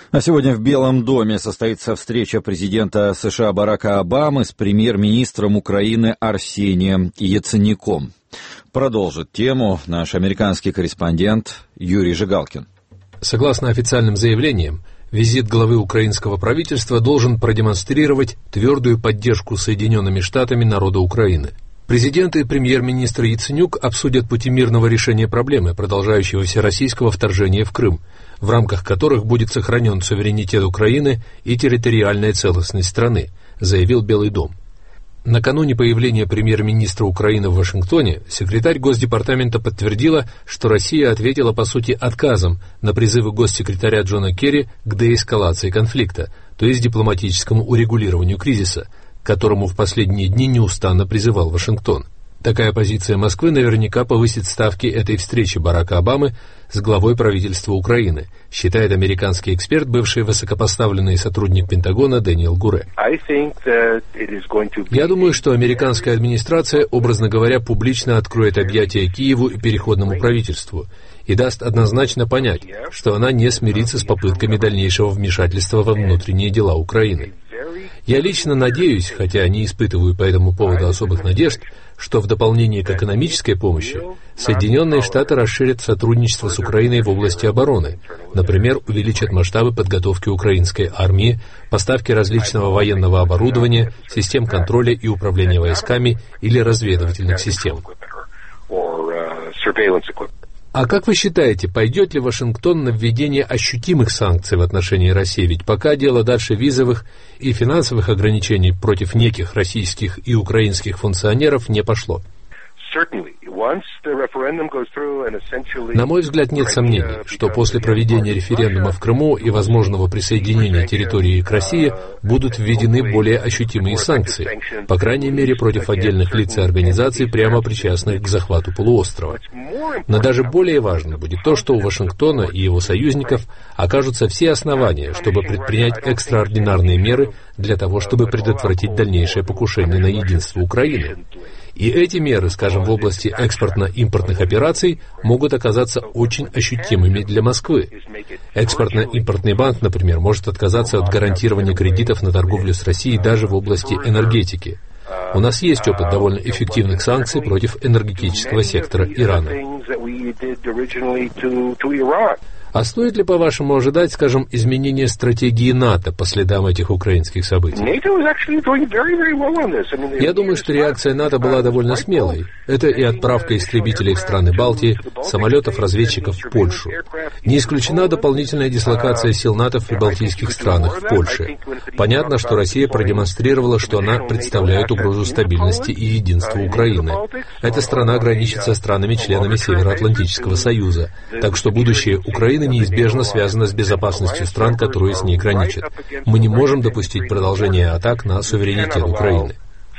А сегодня в Белом доме состоится встреча президента США Барака Обамы с премьер-министром Украины Арсением Яценюком. Продолжит тему наш американский корреспондент Юрий Жигалкин. Согласно официальным заявлениям, визит главы украинского правительства должен продемонстрировать твердую поддержку Соединенными Штатами народа Украины. Президент и премьер-министр Яценюк обсудят пути мирного решения проблемы, продолжающегося российского вторжения в Крым, в рамках которых будет сохранен суверенитет Украины и территориальная целостность страны, заявил Белый дом. Накануне появления премьер-министра Украины в Вашингтоне секретарь Госдепартамента подтвердила, что Россия ответила по сути отказом на призывы госсекретаря Джона Керри к деэскалации конфликта, то есть дипломатическому урегулированию кризиса, к которому в последние дни неустанно призывал Вашингтон. Такая позиция Москвы наверняка повысит ставки этой встречи Барака Обамы с главой правительства Украины, считает американский эксперт, бывший высокопоставленный сотрудник Пентагона Дэниел Гуре. Я думаю, что американская администрация, образно говоря, публично откроет объятия Киеву и переходному правительству и даст однозначно понять, что она не смирится с попытками дальнейшего вмешательства во внутренние дела Украины. Я лично надеюсь, хотя не испытываю по этому поводу особых надежд, что в дополнение к экономической помощи Соединенные Штаты расширят сотрудничество с Украиной в области обороны, например, увеличат масштабы подготовки украинской армии, поставки различного военного оборудования, систем контроля и управления войсками или разведывательных систем. А как вы считаете, пойдет ли Вашингтон на введение ощутимых санкций в отношении России? Ведь пока дело дальше визовых и финансовых ограничений против неких российских и украинских функционеров не пошло. На мой взгляд, нет сомнений, что после проведения референдума в Крыму и возможного присоединения территории к России будут введены более ощутимые санкции, по крайней мере против отдельных лиц и организаций, прямо причастных к захвату полуострова. Но даже более важно будет то, что у Вашингтона и его союзников окажутся все основания, чтобы предпринять экстраординарные меры для того, чтобы предотвратить дальнейшее покушение на единство Украины. И эти меры, скажем, в области экспортно-импортных операций, могут оказаться очень ощутимыми для Москвы. Экспортно-импортный банк, например, может отказаться от гарантирования кредитов на торговлю с Россией даже в области энергетики. У нас есть опыт довольно эффективных санкций против энергетического сектора Ирана. А стоит ли, по-вашему, ожидать, скажем, изменения стратегии НАТО по следам этих украинских событий? Я думаю, что реакция НАТО была довольно смелой. Это и отправка истребителей в страны Балтии, самолетов-разведчиков в Польшу. Не исключена дополнительная дислокация сил НАТО в прибалтийских странах, в Польше. Понятно, что Россия продемонстрировала, что она представляет угрозу стабильности и единству Украины. Эта страна граничит со странами-членами Североатлантического союза, так что будущее Украины неизбежно связано с безопасностью стран, которые с ней граничат. Мы не можем допустить продолжения атак на суверенитет Украины.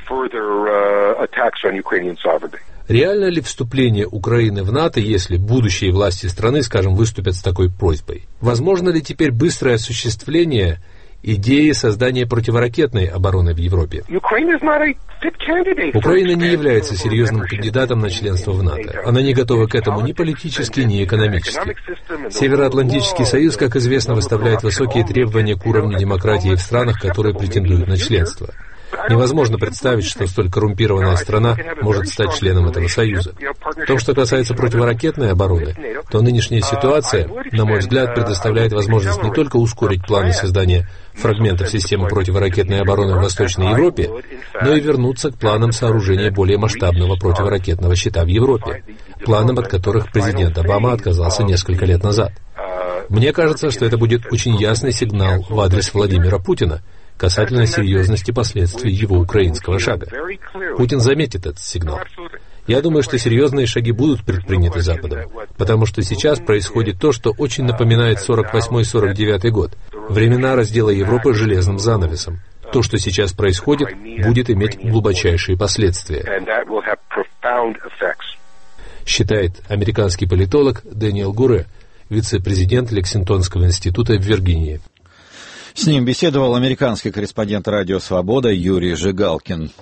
Реально ли вступление Украины в НАТО, если будущие власти страны, скажем, выступят с такой просьбой? Возможно ли теперь быстрое осуществление идеи создания противоракетной обороны в Европе? Украина не является серьезным кандидатом на членство в НАТО. Она не готова к этому ни политически, ни экономически. Североатлантический союз, как известно, выставляет высокие требования к уровню демократии в странах, которые претендуют на членство. Невозможно представить, что столь коррумпированная страна может стать членом этого союза. В том, что касается противоракетной обороны, то нынешняя ситуация, на мой взгляд, предоставляет возможность не только ускорить планы создания фрагментов системы противоракетной обороны в Восточной Европе, но и вернуться к планам сооружения более масштабного противоракетного щита в Европе, планам, от которых президент Обама отказался несколько лет назад. Мне кажется, что это будет очень ясный сигнал в адрес Владимира Путина касательно серьезности последствий его украинского шага. Путин заметит этот сигнал. Я думаю, что серьезные шаги будут предприняты Западом, потому что сейчас происходит то, что очень напоминает 48-49 год, времена раздела Европы железным занавесом. То, что сейчас происходит, будет иметь глубочайшие последствия, считает американский политолог Дэниел Гуре, вице-президент Лексингтонского института в Виргинии. С ним беседовал американский корреспондент «Радио Свобода» Юрий Жигалкин.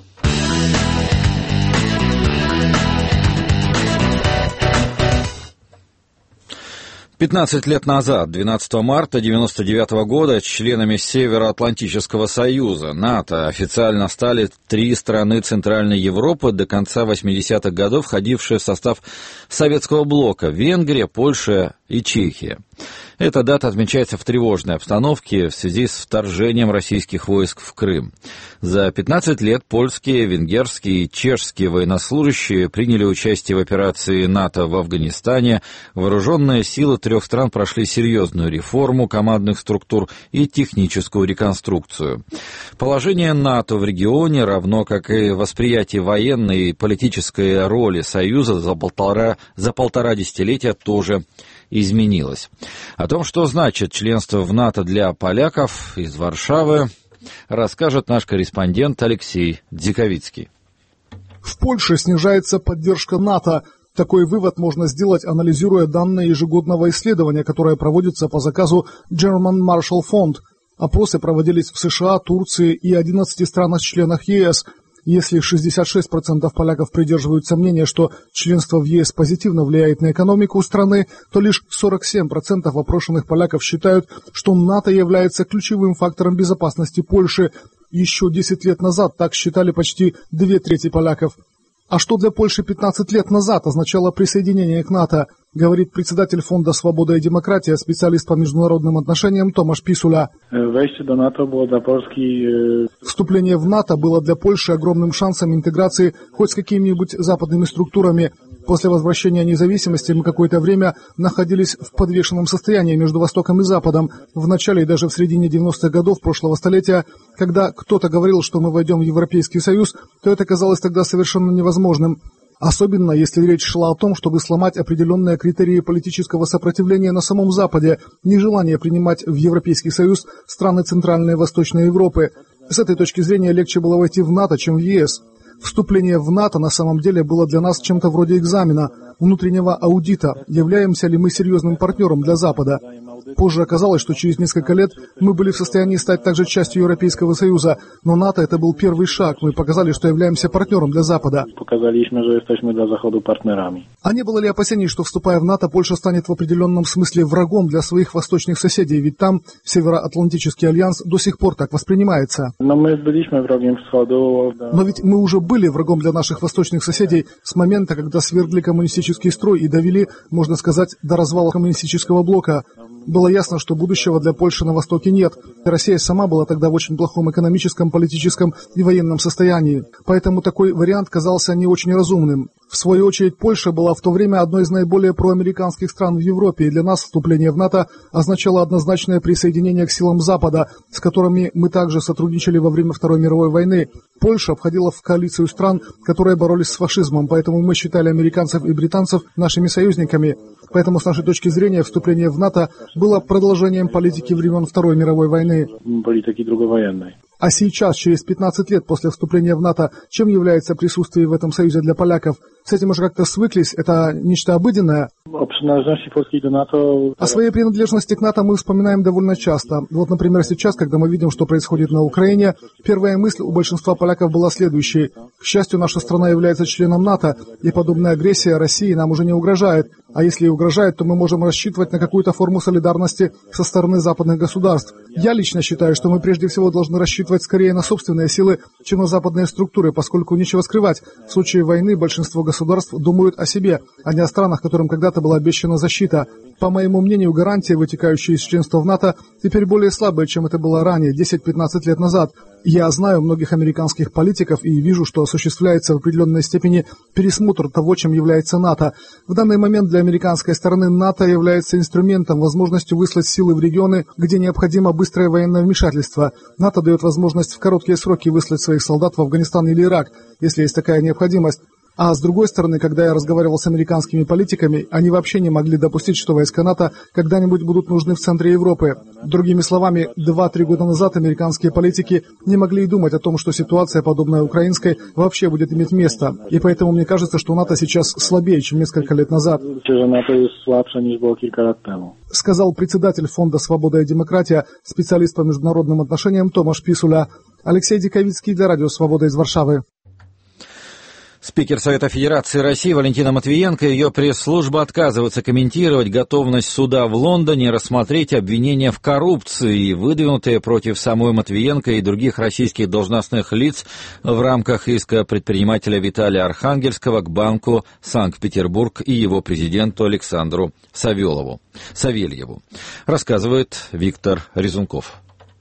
15 лет назад, 12 марта 1999 года, членами Североатлантического союза, НАТО, официально стали 3 страны Центральной Европы, до конца 80-х годов входившие в состав Советского блока: Венгрия, Польша и Чехия. Эта дата отмечается в тревожной обстановке в связи с вторжением российских войск в Крым. За 15 лет польские, венгерские и чешские военнослужащие приняли участие в операции НАТО в Афганистане. Вооруженные силы 3 стран прошли серьезную реформу командных структур и техническую реконструкцию. Положение НАТО в регионе, равно как и восприятие военной и политической роли Союза за полтора десятилетия тоже изменилось. О том, что значит членство в НАТО для поляков, из Варшавы расскажет наш корреспондент Алексей Дзиковицкий. В Польше снижается поддержка НАТО. Такой вывод можно сделать, анализируя данные ежегодного исследования, которое проводится по заказу German Marshall Fund. Опросы проводились в США, Турции и 11 странах-членах ЕС. Если 66% поляков придерживаются мнения, что членство в ЕС позитивно влияет на экономику страны, то лишь 47% опрошенных поляков считают, что НАТО является ключевым фактором безопасности Польши. Еще 10 лет назад так считали почти 2/3 поляков. А что для Польши 15 лет назад означало присоединение к НАТО, говорит председатель Фонда «Свобода и демократия», специалист по международным отношениям Томаш Писуля. Вступление в НАТО было для Польши огромным шансом интеграции хоть с какими-нибудь западными структурами. После возвращения независимости мы какое-то время находились в подвешенном состоянии между Востоком и Западом. В начале и даже в середине 90-х годов прошлого столетия, когда кто-то говорил, что мы войдем в Европейский Союз, то это казалось тогда совершенно невозможным. Особенно, если речь шла о том, чтобы сломать определенные критерии политического сопротивления на самом Западе, нежелание принимать в Европейский Союз страны Центральной и Восточной Европы. С этой точки зрения легче было войти в НАТО, чем в ЕС. Вступление в НАТО на самом деле было для нас чем-то вроде экзамена, внутреннего аудита, являемся ли мы серьезным партнером для Запада. Позже оказалось, что через несколько лет мы были в состоянии стать также частью Европейского Союза, но НАТО это был первый шаг, мы показали, что являемся партнером для Запада. А не было ли опасений, что, вступая в НАТО, Польша станет в определенном смысле врагом для своих восточных соседей, ведь там Североатлантический альянс до сих пор так воспринимается? Но ведь мы уже были врагом для наших восточных соседей с момента, когда свергли коммунистический строй и довели, можно сказать, до развала коммунистического блока. Было ясно, что будущего для Польши на Востоке нет. Россия сама была тогда в очень плохом экономическом, политическом и военном состоянии. Поэтому такой вариант казался не очень разумным. В свою очередь, Польша была в то время одной из наиболее проамериканских стран в Европе, и для нас вступление в НАТО означало однозначное присоединение к силам Запада, с которыми мы также сотрудничали во время Второй мировой войны. Польша входила в коалицию стран, которые боролись с фашизмом, поэтому мы считали американцев и британцев нашими союзниками. Поэтому, с нашей точки зрения, вступление в НАТО было продолжением политики времен Второй мировой войны. А сейчас, через 15 лет после вступления в НАТО, чем является присутствие в этом союзе для поляков? С этим уже как-то свыклись? Это нечто обыденное? О своей принадлежности к НАТО мы вспоминаем довольно часто. Вот, например, сейчас, когда мы видим, что происходит на Украине, первая мысль у большинства поляков была следующей. К счастью, наша страна является членом НАТО, и подобная агрессия России нам уже не угрожает. А если и угрожает, то мы можем рассчитывать на какую-то форму солидарности со стороны западных государств. Я лично считаю, что мы прежде всего должны рассчитывать скорее на собственные силы, чем на западные структуры, поскольку нечего скрывать. В случае войны большинство государств думают о себе, а не о странах, которым когда-то была обещана защита. По моему мнению, гарантии, вытекающие из членства в НАТО, теперь более слабые, чем это было ранее, 10-15 лет назад. Я знаю многих американских политиков и вижу, что осуществляется в определенной степени пересмотр того, чем является НАТО. В данный момент для американской стороны НАТО является инструментом, возможностью выслать силы в регионы, где необходимо быстрое военное вмешательство. НАТО дает возможность в короткие сроки выслать своих солдат в Афганистан или Ирак, если есть такая необходимость. А с другой стороны, когда я разговаривал с американскими политиками, они вообще не могли допустить, что войска НАТО когда-нибудь будут нужны в центре Европы. Другими словами, 2-3 года назад американские политики не могли и думать о том, что ситуация, подобная украинской, вообще будет иметь место. И поэтому мне кажется, что НАТО сейчас слабее, чем несколько лет назад. Сказал председатель Фонда «Свобода и демократия», специалист по международным отношениям Томаш Писуля. Алексей Диковицкий для радио «Свобода» из Варшавы. Спикер Совета Федерации России Валентина Матвиенко и ее пресс-служба отказываются комментировать готовность суда в Лондоне рассмотреть обвинения в коррупции, выдвинутые против самой Матвиенко и других российских должностных лиц в рамках иска предпринимателя Виталия Архангельского к банку Санкт-Петербург и его президенту Александру Савельеву. Рассказывает Виктор Резунков.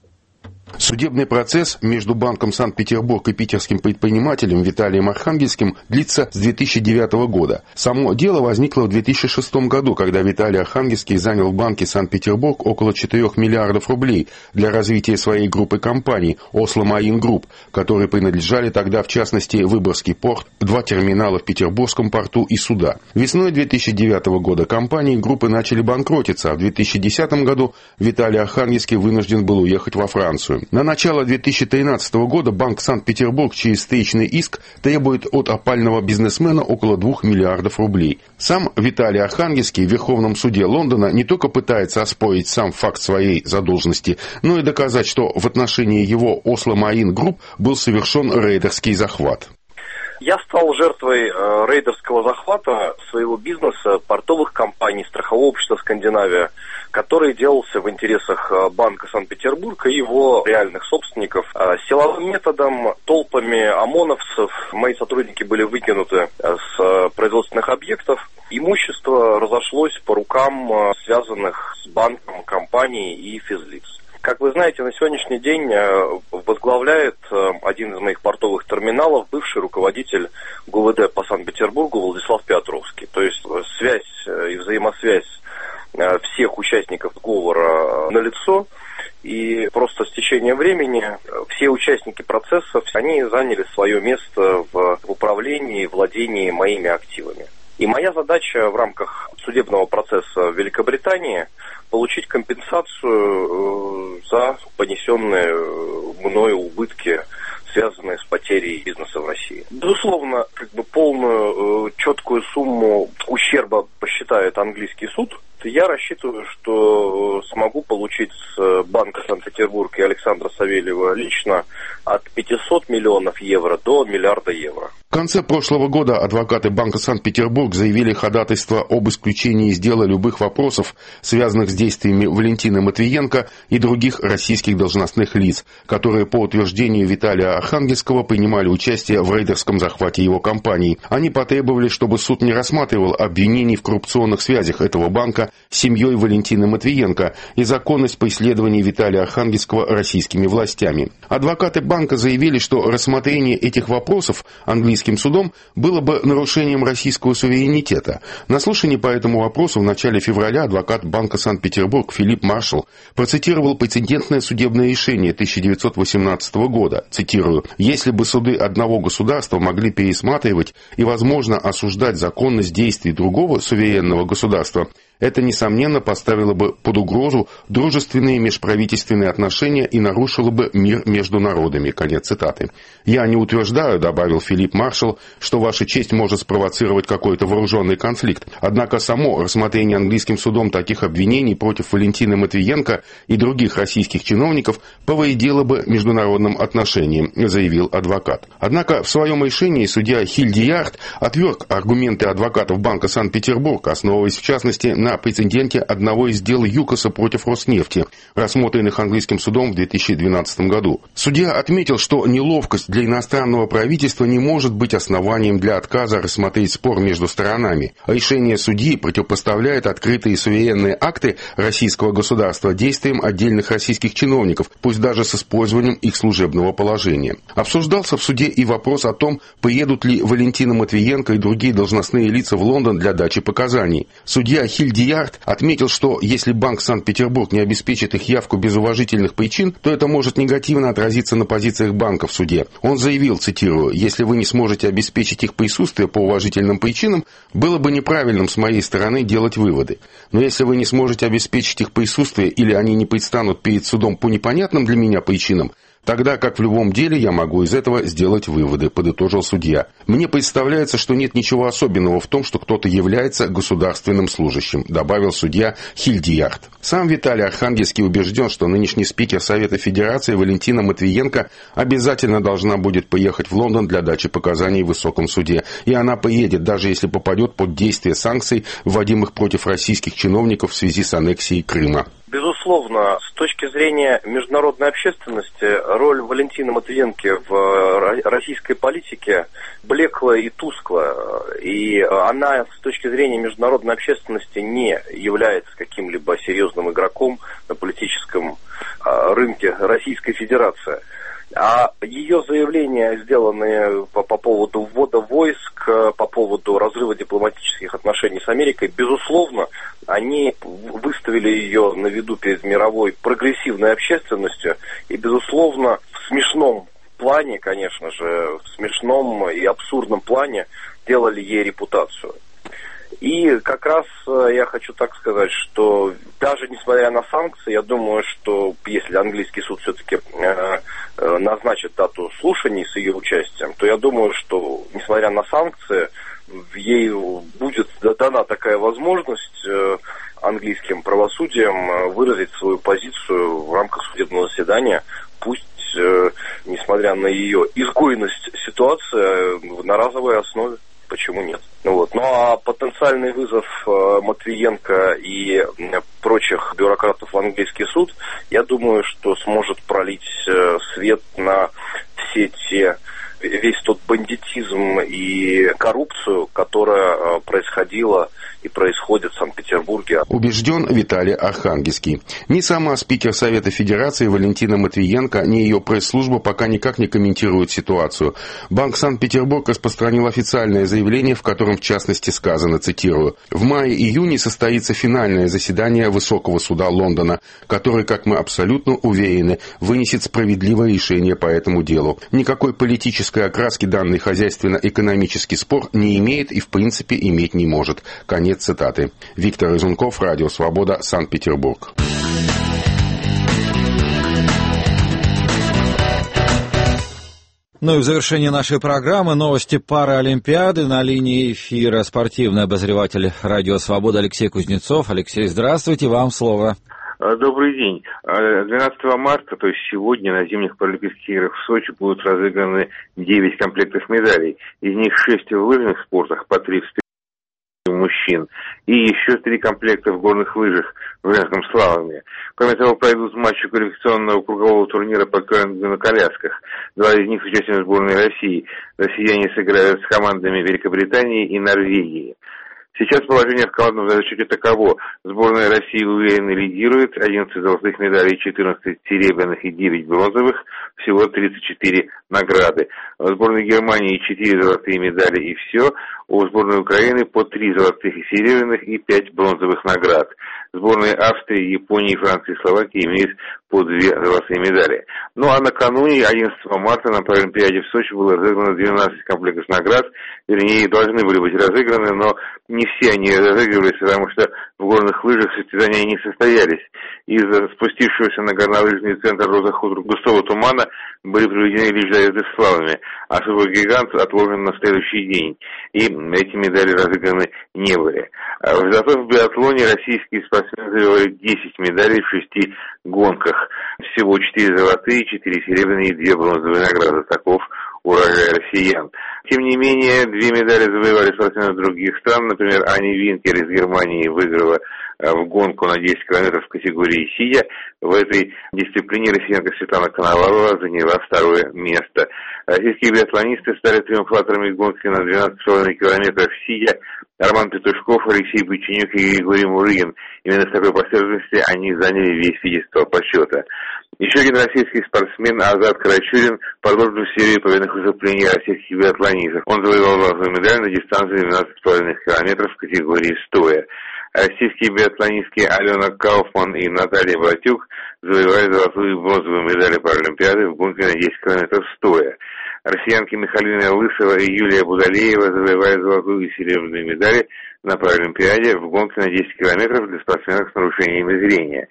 Судебный процесс между Банком Санкт-Петербург и питерским предпринимателем Виталием Архангельским длится с 2009 года. Само дело возникло в 2006 году, когда Виталий Архангельский занял в Банке Санкт-Петербург около 4 миллиардов рублей для развития своей группы компаний «Осло Марин Групп», которые принадлежали тогда, в частности, Выборгский порт, 2 терминала в Петербургском порту и суда. Весной 2009 года компании группы начали банкротиться, а в 2010 году Виталий Архангельский вынужден был уехать во Францию. На начало 2013 года Банк Санкт-Петербург через встречный иск требует от опального бизнесмена около 2 миллиардов рублей. Сам Виталий Архангельский в Верховном суде Лондона не только пытается оспорить сам факт своей задолженности, но и доказать, что в отношении его «Осло Марин Групп» был совершен рейдерский захват. Я стал жертвой рейдерского захвата своего бизнеса, портовых компаний, страхового общества «Скандинавия», который делался в интересах Банка Санкт-Петербург и его реальных собственников. Силовым методом, толпами ОМОНовцев мои сотрудники были выкинуты с производственных объектов. Имущество разошлось по рукам связанных с банком компаний и физлиц. Как вы знаете, на сегодняшний день возглавляет один из моих портовых терминалов бывший руководитель ГУВД по Санкт-Петербургу Владислав Петровский. То есть связь и взаимосвязь всех участников сговора налицо, и просто с течением времени все участники процесса, они заняли свое место в управлении и владении моими активами. И моя задача в рамках судебного процесса в Великобритании получить компенсацию за понесенные мною убытки, связанные с потерей бизнеса в России. Безусловно, полную четкую сумму ущерба посчитает английский суд. Я рассчитываю, что смогу получить с Банка Санкт-Петербург и Александра Савельева лично от 500 миллионов евро до миллиарда евро. В конце прошлого года адвокаты Банка Санкт-Петербург заявили ходатайство об исключении из дела любых вопросов, связанных с действиями Валентины Матвиенко и других российских должностных лиц, которые по утверждению Виталия Архангельского принимали участие в рейдерском захвате его компаний. Они потребовали, чтобы суд не рассматривал обвинений в коррупционных связях этого банка с семьей Валентины Матвиенко и законность преследования Виталия Архангельского российскими властями. Адвокаты банка заявили, что рассмотрение этих вопросов английским судом было бы нарушением российского суверенитета. На слушании по этому вопросу в начале февраля адвокат Банка Санкт-Петербург Филипп Маршалл процитировал прецедентное судебное решение 1918 года. Цитирую: «Если бы суды одного государства могли пересматривать и, возможно, осуждать законность действий другого суверенного государства, это, несомненно, поставило бы под угрозу дружественные межправительственные отношения и нарушило бы мир между народами». Конец цитаты. «Я не утверждаю, — добавил Филипп Маршалл, — что Ваша честь может спровоцировать какой-то вооруженный конфликт. Однако само рассмотрение английским судом таких обвинений против Валентины Матвиенко и других российских чиновников повредило бы международным отношениям», заявил адвокат. Однако в своем решении судья Хильдиярд отверг аргументы адвокатов Банка Санкт-Петербург, основываясь в частности на прецеденте одного из дел ЮКОСа против Роснефти, рассмотренных английским судом в 2012 году. Судья отметил, что неловкость для иностранного правительства не может быть основанием для отказа рассмотреть спор между сторонами. Решение судьи противопоставляет открытые суверенные акты российского государства действиям отдельных российских чиновников, пусть даже с использованием их служебного положения. Обсуждался в суде и вопрос о том, приедут ли Валентина Матвиенко и другие должностные лица в Лондон для дачи показаний. Судья Хильдиярд отметил, что если Банк Санкт-Петербург не обеспечит их явку без уважительных причин, то это может негативно отразиться на позициях банка в суде. Он заявил, цитирую: «Если вы не сможете обеспечить их присутствие по уважительным причинам, было бы неправильным с моей стороны делать выводы. Но если вы не сможете обеспечить их присутствие или они не предстанут перед судом по непонятным для меня причинам, Тогда как в любом деле я могу из этого сделать выводы, подытожил судья. Мне представляется, что нет ничего особенного в том, что кто-то является государственным служащим, добавил судья Хильдиярд. Сам Виталий Архангельский убежден, что нынешний спикер Совета Федерации Валентина Матвиенко обязательно должна будет поехать в Лондон для дачи показаний в высоком суде. И она поедет, даже если попадет под действие санкций, вводимых против российских чиновников в связи с аннексией Крыма. Безусловно, с точки зрения международной общественности, роль Валентины Матвиенко в российской политике блекла и тускла. И она с точки зрения международной общественности не является каким-либо серьезным игроком на политическом рынке Российской Федерации. А ее заявления, сделанные по поводу ввода войск, по поводу разрыва дипломатических отношений с Америкой, безусловно, они выставили ее на виду перед мировой прогрессивной общественностью. И, безусловно, в смешном плане, конечно же, в смешном и абсурдном плане делали ей репутацию. И как раз я хочу так сказать, что даже несмотря на санкции, я думаю, что если английский суд все-таки назначит дату слушаний с ее участием, то я думаю, что несмотря на санкции, ей будет дана такая возможность английским правосудием выразить свою позицию в рамках судебного заседания. Пусть, несмотря на ее изгойность ситуации, на разовой основе. Почему нет? Ну а потенциальный вызов Матвиенко и прочих бюрократов в английский суд, я думаю, что сможет пролить свет на весь тот бандитизм и коррупцию, которая происходила и происходит в Санкт-Петербурге. Убежден Виталий Архангельский. Ни сама спикер Совета Федерации Валентина Матвиенко, ни ее пресс-служба пока никак не комментируют ситуацию. Банк Санкт-Петербург распространил официальное заявление, в котором в частности сказано, цитирую, «В мае-июне состоится финальное заседание Высокого суда Лондона, который, как мы абсолютно уверены, вынесет справедливое решение по этому делу. Никакой политической окраски данный хозяйственно-экономический спор не имеет и в принципе иметь не может». Конец цитаты. Виктор Изунков, Радио Свобода, Санкт-Петербург. Ну и в завершении нашей программы новости Паралимпиады. На линии эфира спортивный обозреватель Радио Свобода Алексей Кузнецов. Алексей, здравствуйте, вам слово. Добрый день. 12 марта, то есть сегодня, на зимних Паралимпийских играх в Сочи будут разыграны 9 комплектов медалей. Из них 6 в лыжных спортах, по 3 в мужчин, и еще 3 комплекта в горных лыжах в женском слаломе. Кроме того, пройдут матчи квалификационного кругового турнира по керлингу на колясках. 2 из них с участием сборной России. Россияне сыграют с командами Великобритании и Норвегии. Сейчас положение в командном зачете таково. Сборная России уверенно лидирует. 11 золотых медалей, 14 серебряных и 9 бронзовых. Всего 34 награды. У сборной Германии 4 золотые медали и все. У сборной Украины по 3 золотых и серебряных и 5 бронзовых наград. Сборные Австрии, Японии, Франции и Словакии имеют по 2 золотые медали. Ну а накануне, 11 марта, на Паралимпиаде в Сочи было разыграно 12 комплектов наград. Вернее, должны были быть разыграны, но не все они разыгрывались, потому что в горных лыжах состязания не состоялись. Из-за спустившегося на горнолыжный центр Роза-Хутор густого тумана были проведены лишь заезды с славами, а «Сухой гигант» отложен на следующий день. И эти медали разыграны не были. Зато в биатлоне российские спортсмены завоевали 10 медалей в 6 гонках. Всего 4 золотые, 4 серебряные и 2 бронзовые награды. Таков урожай россиян. Тем не менее, 2 медали завоевали спортсмены других стран. Например, Ани Винкер из Германии выиграла в гонку на 10 километров в категории сидя. В этой дисциплине россиянка Светлана Коновалова заняла 2 место. Российские биатлонисты стали триумфаторами гонки на 12,5 километров сидя. Роман Петушков, Алексей Быченюк и Григорий Мурыгин. Именно с такой последовательностью они заняли весь пьедестал почета. Еще один российский спортсмен Азат Карачурин продолжил серию победных выступлений российских биатлонистов. Он завоевал бронзовую медаль на дистанции 12,5 километров в категории стоя. Российские биатлонистки Алена Кауфман и Наталья Батюк завоевали золотую и бронзовую медали Паралимпиады в гонке на 10 километров стоя. Россиянки Михалина Лысова и Юлия Будалеева завоевали золотую и серебряную медали на Паралимпиаде в гонке на 10 километров для спортсменов с нарушениями зрения.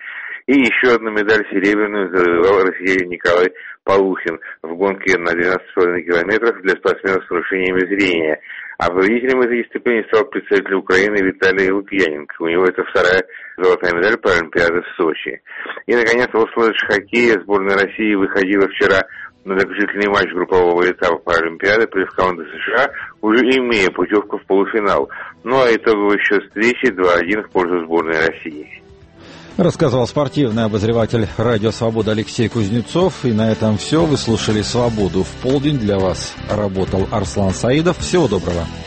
И еще одну медаль серебряную завоевал россиянин Николай Полухин в гонке на 12,5 километров для спортсменов с нарушениями зрения. А победителем этой дисциплины стал представитель Украины Виталий Лукьяненко. У него это вторая золотая медаль Паралимпиады в Сочи. И, наконец, в условиях хоккея сборная России выходила вчера на заключительный матч группового этапа Паралимпиады против команды США, уже имея путевку в полуфинал. Ну а итоговый счет встречи 2-1 в пользу сборной России. Рассказывал спортивный обозреватель «Радио Свобода» Алексей Кузнецов. И на этом все. Вы слушали «Свободу в полдень». Для вас работал Арслан Саидов. Всего доброго.